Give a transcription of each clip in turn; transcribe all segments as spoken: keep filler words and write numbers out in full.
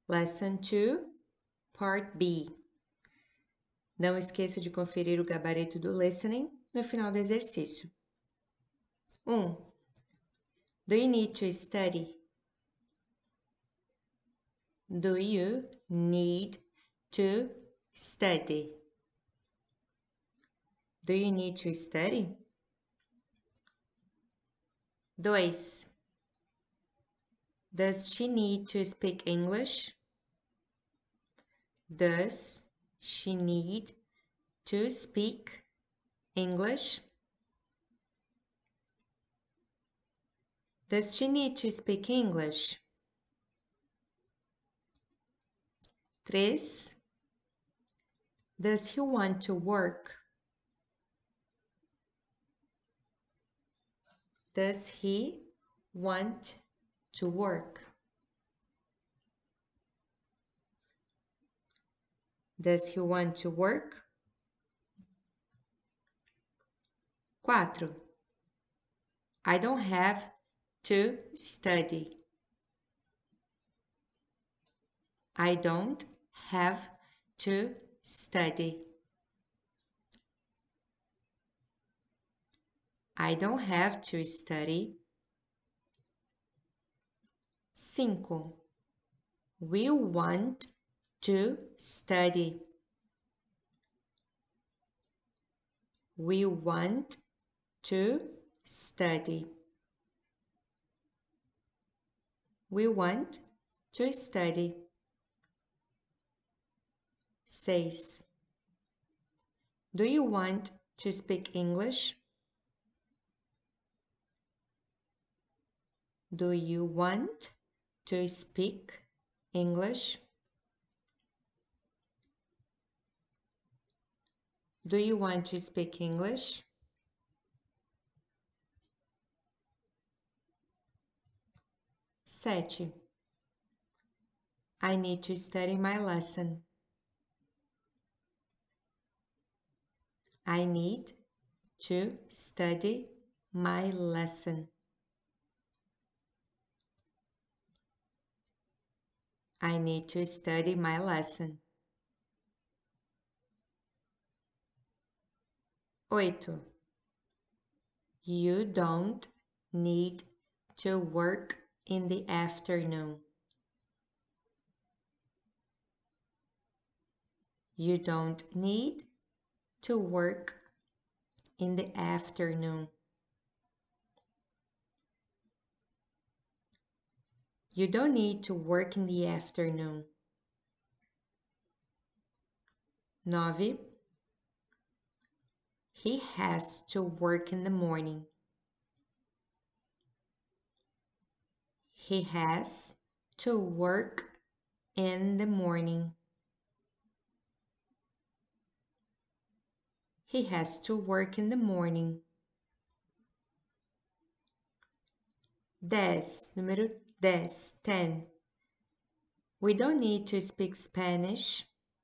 Lesson two, Part B. Não esqueça de conferir o gabarito do listening no final do exercício. um. Do you need to study? Do you need to study? Do you need to study? dois. Does she need to speak English? Does she need to speak English? Does she need to speak English? três. Does he want to work? Does he want to work? Does he want to work? quatro. I don't have to study. I don't have to study. I don't have to study. cinco. We want to study. We want to study. We want to study. seis. Do you want to speak English? Do you want to speak English? Do you want to speak English? sete. I need to study my lesson. I need to study my lesson. I need to study my lesson. oito. You don't need to work in the afternoon. You don't need to work in the afternoon. You don't need to work in the afternoon. nove. He has to work in the morning. He has to work in the morning. He has to work in the morning. dez. Número dez. ten. We don't need to speak Spanish.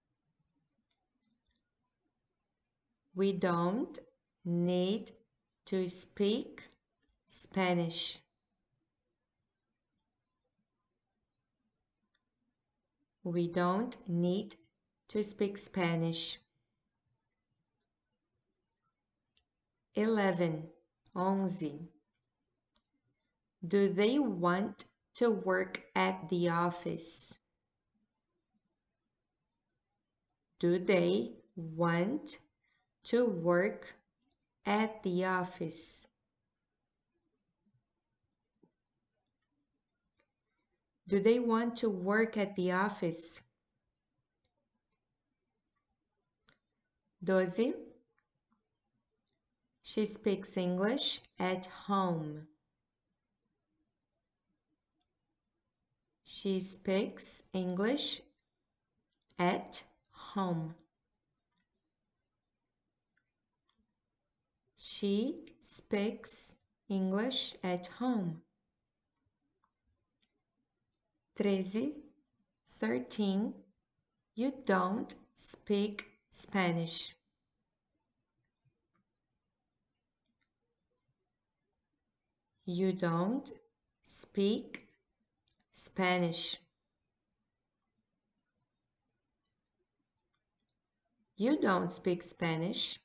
We don't need to speak Spanish. We don't need to speak Spanish. eleven. onze. Do they want to work at the office? Do they want to work at the office? Do they want to work at the office? doze. She speaks English at home. She speaks English at home. She speaks English at home. treze. thirteen. You don't speak Spanish. You don't speak Spanish. You don't speak Spanish.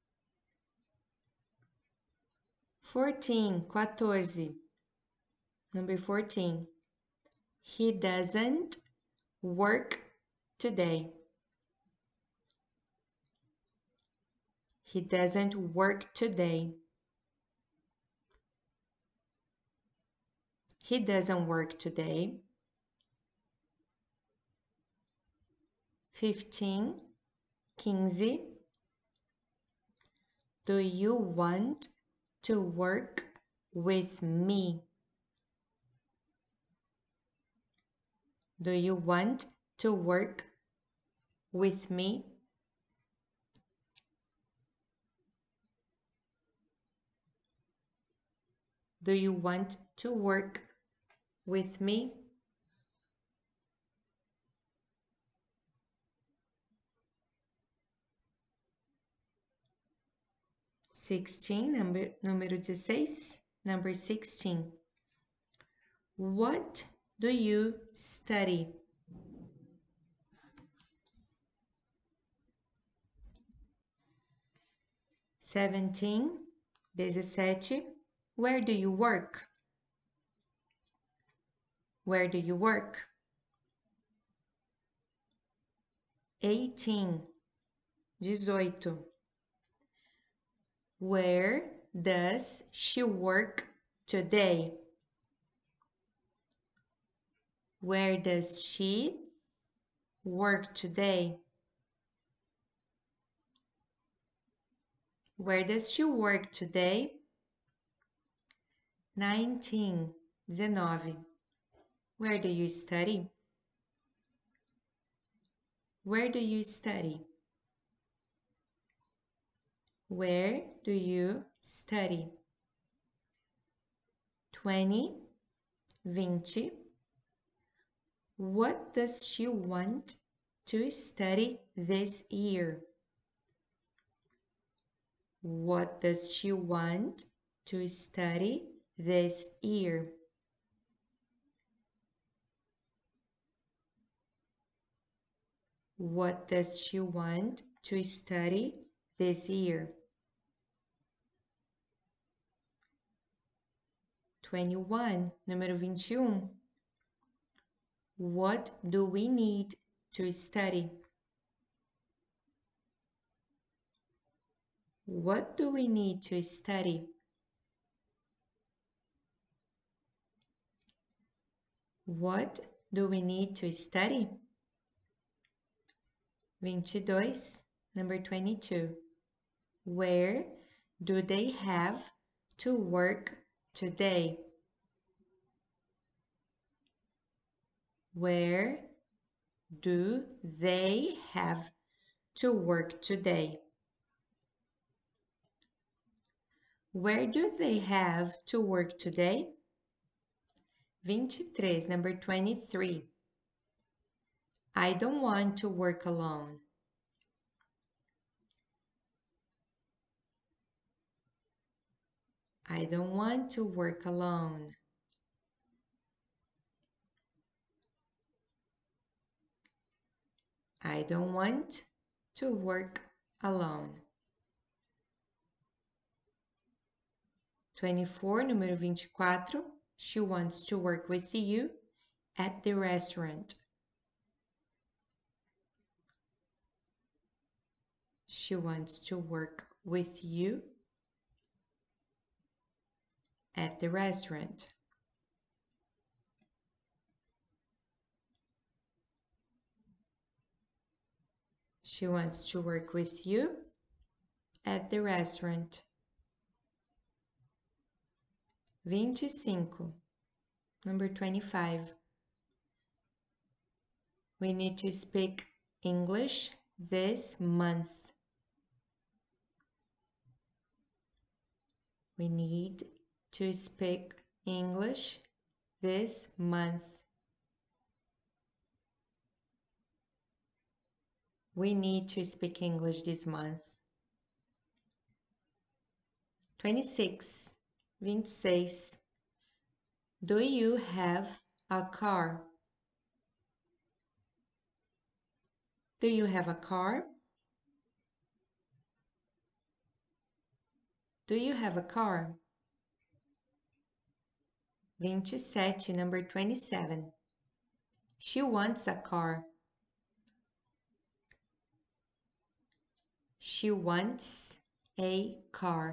fourteen, quatorze. Number fourteen. He doesn't work today. He doesn't work today. He doesn't work today. fifteen, quinze. Do you want to work with me? Do you want to work with me? Do you want to work with me? sixteen, number, número dezesseis, number sixteen. What do you study? seventeen, dezessete. Where do you work? Where do you work? eighteen, dezoito. Where does she work today? Where does she work today? Where does she work today? nineteen, dezenove. Where do you study? Where do you study? Where do you study? twenty, vinte. What does she want to study this year? What does she want to study this year? What does she want to study this year? twenty-one, número vinte e um. What do we need to study? What do we need to study? What do we need to study? vinte e dois, number twenty-two. Where do they have to work today? Where do they have to work today? Where do they have to work today? vinte e três, number twenty-three. I don't want to work alone. I don't want to work alone. I don't want to work alone. twenty-four, número vinte e quatro. She wants to work with you at the restaurant. She wants to work with you at the restaurant. She wants to work with you at the restaurant. vinte e cinco, number twenty-five. We need to speak English this month. We need to speak English this month. We need to speak English this month. twenty-six, vinte e seis. Do you have a car? Do you have a car? Do you have a car? vinte e sete, number twenty-seven. She wants a car. She wants a car.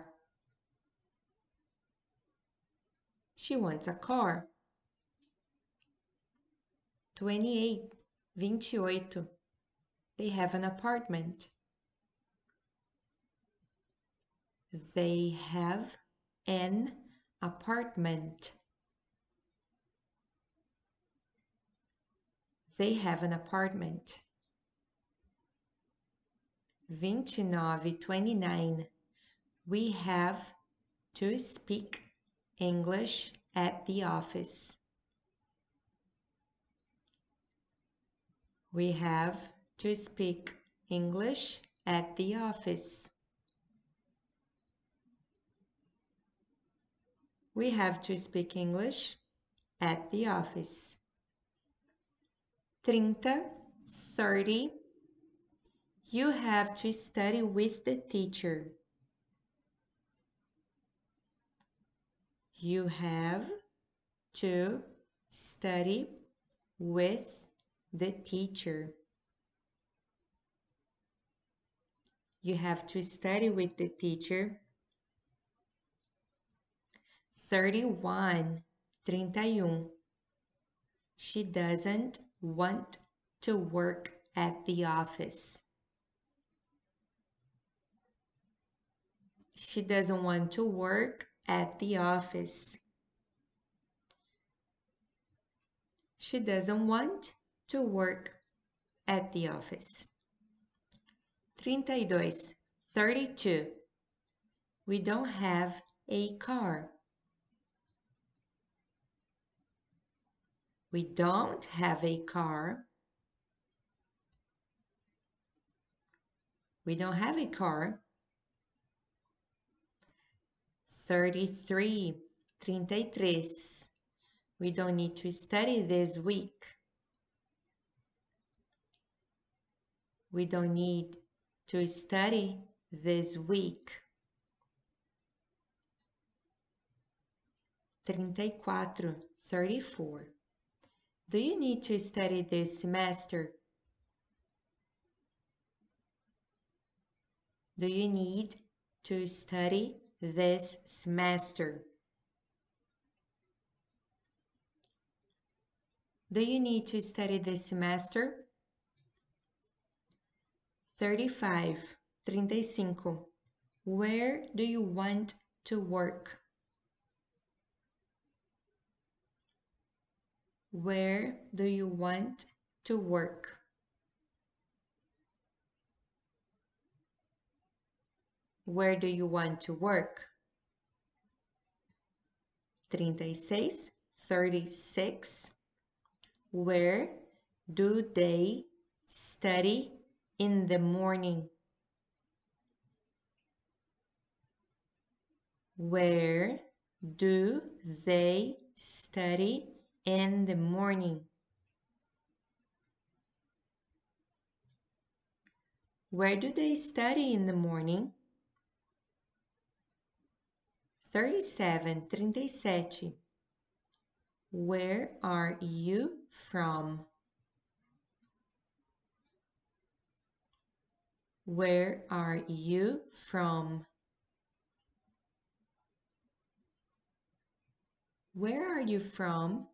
She wants a car. twenty-eight, vinte e oito. They have an apartment. They have an apartment. They have an apartment. vinte e nove, twenty-nine. We have to speak English at the office. We have to speak English at the office. We have to speak English at the office. thirty, thirty. You have to study with the teacher. You have to study with the teacher. You have to study with the teacher. thirty-one, trinta e um. She doesn't want to work at the office. She doesn't want to work at the office. She doesn't want to work at the office. trinta e dois, thirty-two. We don't have a car. We don't have a car. We don't have a car. thirty-three, trinta e três. We don't need to study this week. We don't need to study this week. trinta e quatro, thirty-four. Do you need to study this semester? Do you need to study this semester? Do you need to study this semester? thirty-five, trinta e cinco. Where do you want to work? Where do you want to work? Where do you want to work? trinta e seis, thirty-six. Where do they study in the morning? Where do they study in the morning? Where do they study in the morning? thirty-seven, trinta e sete. Where are you from? Where are you from? Where are you from?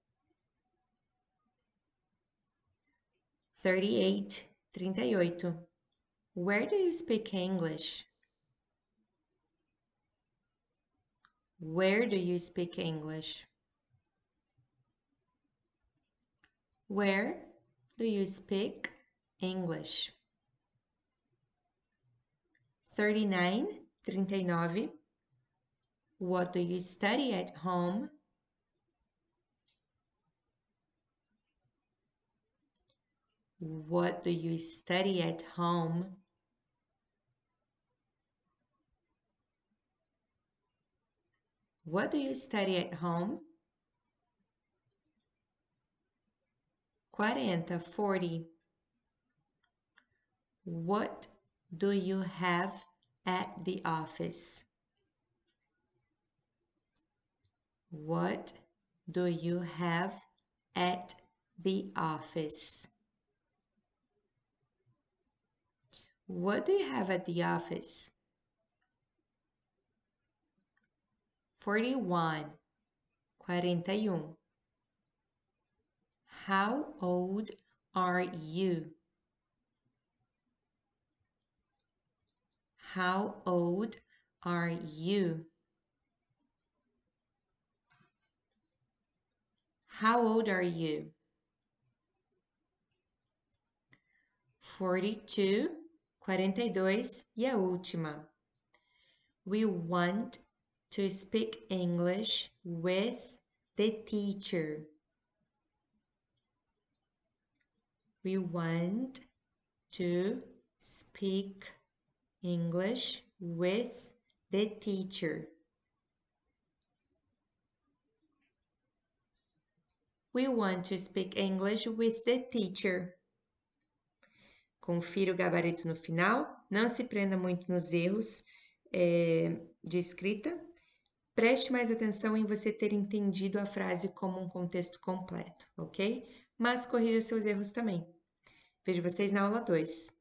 thirty-eight, trinta e oito. Where do you speak English? Where do you speak English? Where do you speak English? thirty-nine, trinta e nove. What do you study at home? What do you study at home? What do you study at home? quarenta, forty. What do you have at the office? What do you have at the office? What do you have at the office? forty-one. quarenta e um. How old are you? How old are you? How old are you? forty-two, quarenta e dois e a última. We want to speak English with the teacher. We want to speak English with the teacher. We want to speak English with the teacher. Confira o gabarito no final. Não se prenda muito nos erros é, de escrita. Preste mais atenção em você ter entendido a frase como um contexto completo, ok? Mas corrija seus erros também. Vejo vocês na aula dois.